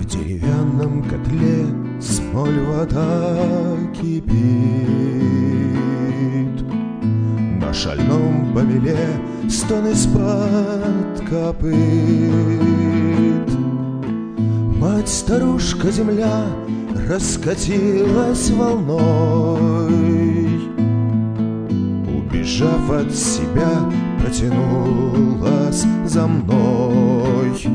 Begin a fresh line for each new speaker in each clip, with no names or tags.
В деревянном котле смоль вода кипит, на шальном помеле стон из-под копыт. Мать-старушка земля раскатилась волной, убежав от себя, потянулась за мной.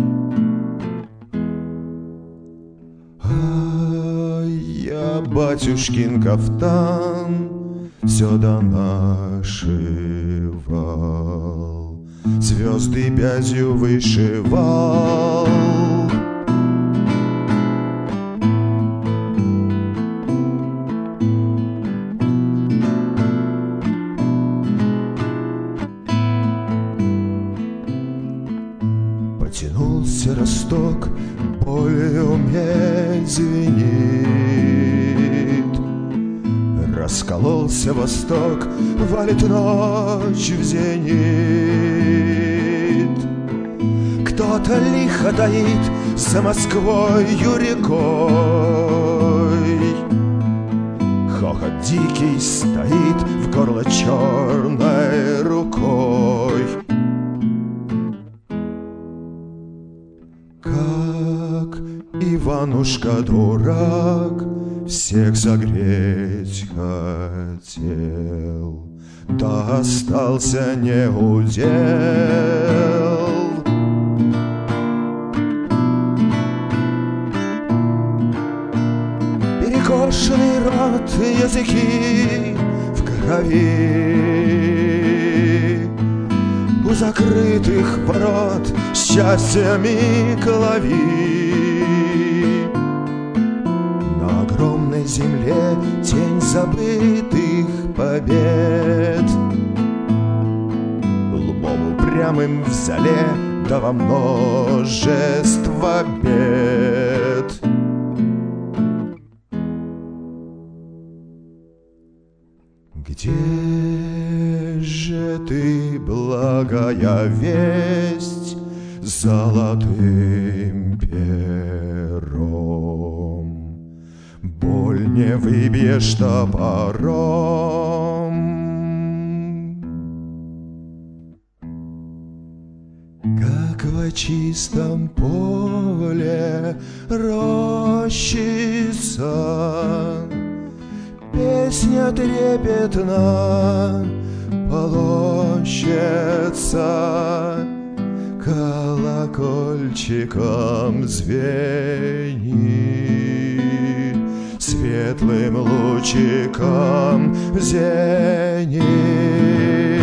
А я батюшкин кафтан все донашивал, звезды бязью вышивал. Потянулся росток, болью медь звенит. Раскололся восток, валит ночь в зенит. Кто-то лихо таит за Москвою рекой. Хохот дикий стоит в горло черной рукой. Как Иванушка-дурак всех согреть хотел, да остался неудел. Перекошенный рот, языки в крови, у закрытых ворот счастьями клови. На огромной земле тень забытых побед, лбом упрямым в зале, да во множество бед. Где же ты, благая весть, золотым пером? Боль не выбьешь топором. Как в чистом поле рощица, песня трепетна полощется, колокольчиком звенит, светлым лучиком зенит.